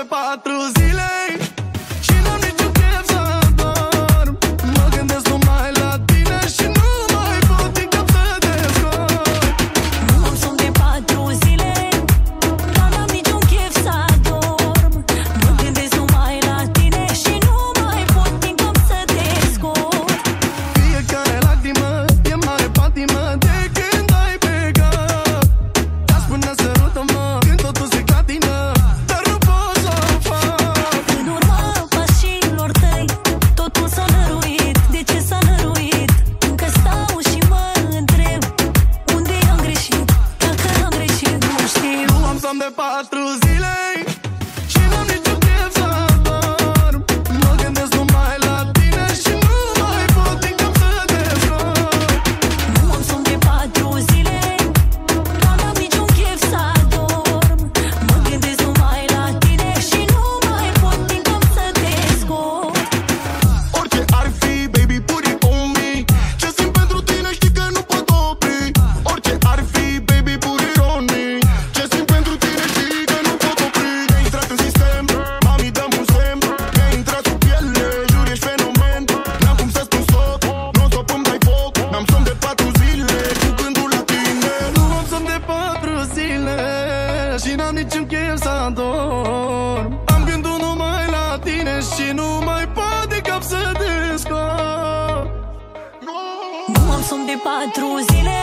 4 zile și n-am niciun chef să dorm. Mă gândesc numai la tine și nu mai pot din cap să te scot. Nu am somn de 4 zile, dar n-am niciun chef să dorm. Mă gândesc numai la tine și nu mai pot din cap să te scot. Fiecare lacrimă e mare patimă de când ai plecat. Te-aș până sărută-mă când totul se clatină, dar nu pot să o fac. În urma pașilor tăi, totul s-a năruit. De ce s-a năruit? Încă stau și mă întreb unde am greșit. Dacă am greșit, nu știu. Nu am somn de 4 zile și n-am niciun chef să dorm. Mă gândesc numai la tine și nu mai pot din cap să te scot. Nu am somn de 4 zile, dar n-am niciun chef să dorm. Mă gândesc numai la tine și nu mai pot din cap să te scot. Orice ar fi, baby, put it on me. Ce simt pentru tine știi că nu pot opri. Orice ar fi, baby, put it on me. Ce simt pentru tine știi că nu pot opri. Mi-ai intrat în sistem, mami, dăm un semn. Mi-ai intrat sub piele, jur, ești fenomen. N-am cum să spun stop, non-stop îmi dai foc. N-am somn de 4 zile, cu gândul la tine. Nu am somn de 4 zile și n-am niciun chef să dorm. Am gândul numai la tine și nu mai pot din cap să te scot. Nu am somn de 4 zile,